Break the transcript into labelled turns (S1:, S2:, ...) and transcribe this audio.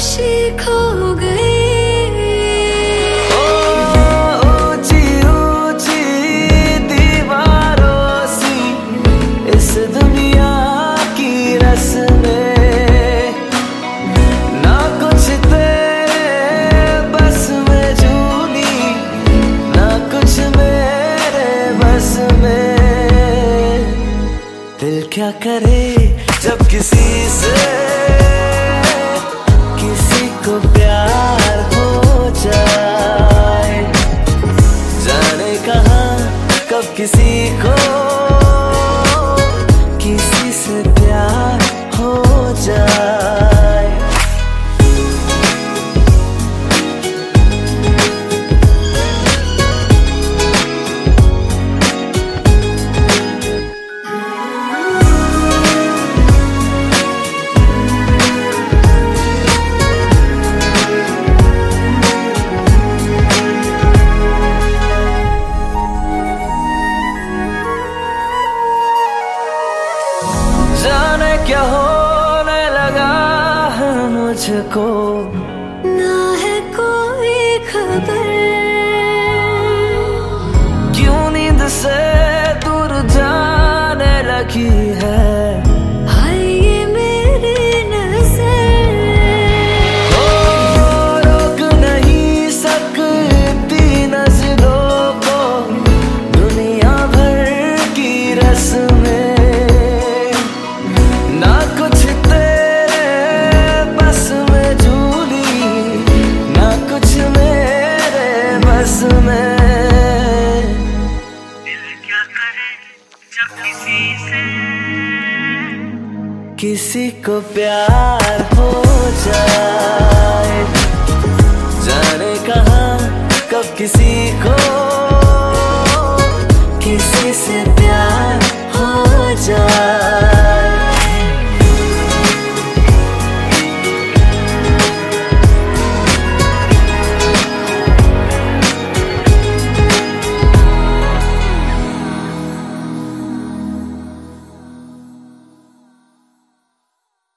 S1: खामोशी खो गई।
S2: ऊंची ऊंची दीवारों सी इस दुनिया की रस्में, ना कुछ तेरे बस में झूली, ना कुछ मेरे बस में। दिल क्या करे जब किसी से किसी को प्यार हो जाए, जाने कहाँ कब किसी को किसी से प्यार हो जाए। जाने क्या होने लगा है मुझको,
S1: ना है कोई खबर,
S2: क्यों नींद से दूर जाने लगी है।
S1: हाय ये मेरी नजर,
S2: रोक नहीं सकती नजरों को दुनिया भर की रस्में, ना कुछ तेरे बस में झूली, ना कुछ मेरे बस में।
S3: दिल क्या करे जब किसी से
S2: किसी को प्यार हो जाए, जाने कहाँ कब किसी को किसी से